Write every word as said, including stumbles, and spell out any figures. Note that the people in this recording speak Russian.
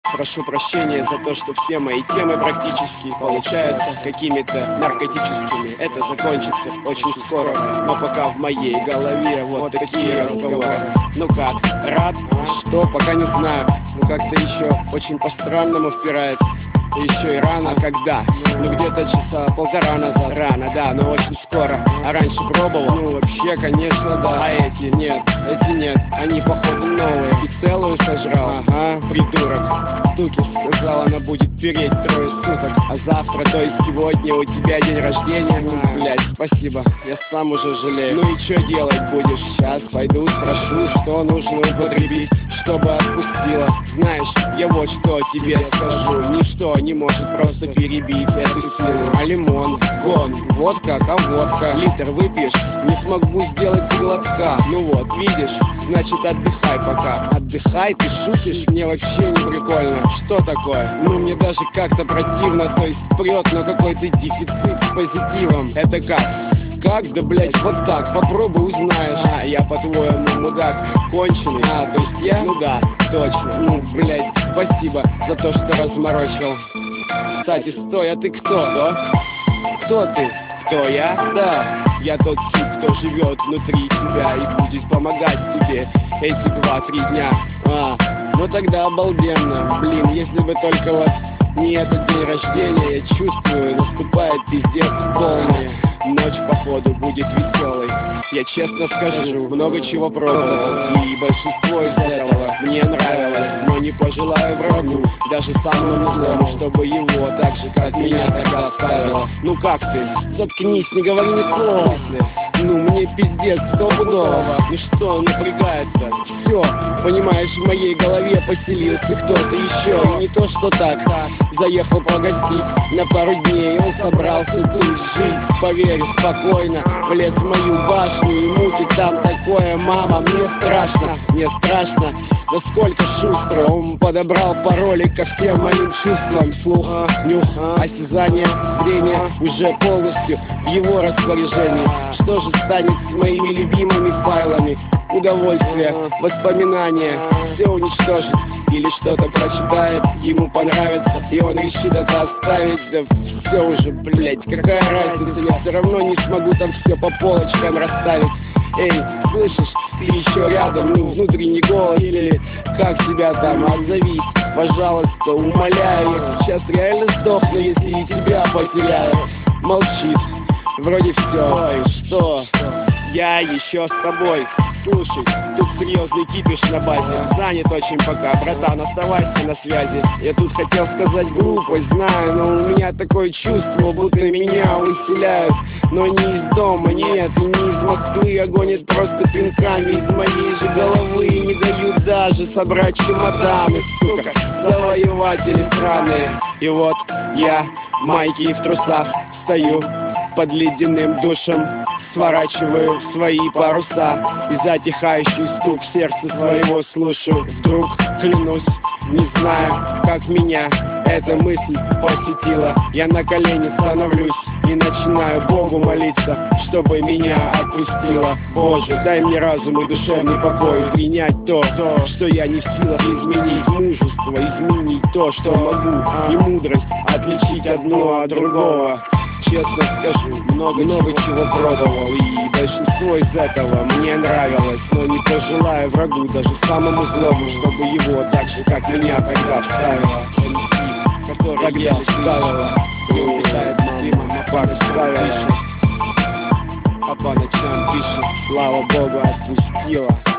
Прошу прощения за то, что все мои темы практически получаются какими-то наркотическими. Это закончится очень скоро, но пока в моей голове вот такие разговоры. Ну как, рад? Что? Пока не знаю. Ну как-то еще очень по-странному впирается. Еще и рано, когда? Ну где-то часа полтора назад. Рано, да, но очень скоро. А раньше пробовал? Ну вообще, конечно, да. А эти? Нет, эти нет. Они походу новые. И целую сожрал. Ага, придурок. Стуки, сказала, она будет переть трое суток. А завтра, то есть сегодня у тебя день рождения. Ну, блядь, спасибо, я сам уже жалею. Ну и что делать будешь? Сейчас пойду спрошу, что нужно употребить, чтобы отпустила. Знаешь, я вот что тебе скажу. Ничто не может просто перебить эту силу. А лимон, гон, водка, а водка. Литр выпьешь, не смогу сделать и глотка. Ну вот, видишь, значит отдыхай пока. Отдыхай, ты шутишь? Мне вообще не прикольно. Что такое? Ну мне даже как-то противно, то есть прет, но какой-то дефицит с позитивом. Это как? Как? Да, блять, вот так, попробуй узнаешь. А, я по-твоему мудак конченый. А, то есть я? Ну да, точно. Ну, блять, спасибо за то, что разморочил. Кстати, стой, а ты кто? Что? Кто ты? Кто я? Да, я тот тип, кто живет внутри тебя и будет помогать тебе эти два-три дня. А, ну тогда обалденно. Блин, если бы только вот не этот день рождения, я чувствую, наступает пиздец полный. Ночь, походу, будет веселой. Я честно скажу, много чего пробовал, и большинство из этого мне нравилось. Но не пожелаю врагу, даже самому злому, чтобы его так же, как меня тогда оставило. Ну как ты? Заткнись, не говори ни слова. Ну мне пиздец стопудово. Ну что напрягает-то? Все, понимаешь, в моей голове поселился кто-то еще. И не то что так, заехал погостить на пару дней. Он собрался тут жить, поверь, спокойно влез в мою башню и мутит там такое. Мама, мне страшно, мне страшно. Насколько шустро он подобрал пароли ко всем моим чувствам. Слух, нюх, осязание, зрение уже полностью в его распоряжении. Что же станет с моими любимыми файлами? Удовольствие, воспоминания, все уничтожит. Или что-то прочитает, ему понравится, и он решит это оставить. Да все уже, блять, какая разница, я все равно не смогу там все по полочкам расставить. Эй, слышишь, ты еще рядом, ну внутренний голос или как тебя там, отзовись, пожалуйста, умоляю. Я сейчас реально сдохну, если и тебя потеряю. Молчит, вроде все. Ой, что? Я еще с тобой. Слушай, тут серьезный кипиш на базе. Занят очень пока, братан, оставайся на связи. Я тут хотел сказать глупость, знаю, но у меня такое чувство, будто меня выселяют. Но не из дома, нет, и не из Москвы, а гонят просто пинками из моей же головы. И не дают даже собрать чемоданы, сука, завоеватели сраные. И вот я в майке и в трусах стою под ледяным душем, сворачиваю в свои паруса и затихающий стук сердца своего слушаю. Вдруг, клянусь, не знаю, как меня эта мысль посетила. Я на колени становлюсь и начинаю Богу молиться, чтобы меня отпустила. Боже, дай мне разум и душевный покой, принять то, то, что я не в силах изменить. Мужество, изменить то, что могу, и мудрость отличить одно от другого. Честно скажу, много-много чего пробовал, и большинство из этого мне нравилось. Но не пожелаю врагу, даже самому злому, чтобы его так же, как меня тогда вставила. Тогда вставила, и мама папа ставила, а по ночам пишет, слава Богу, отпустила.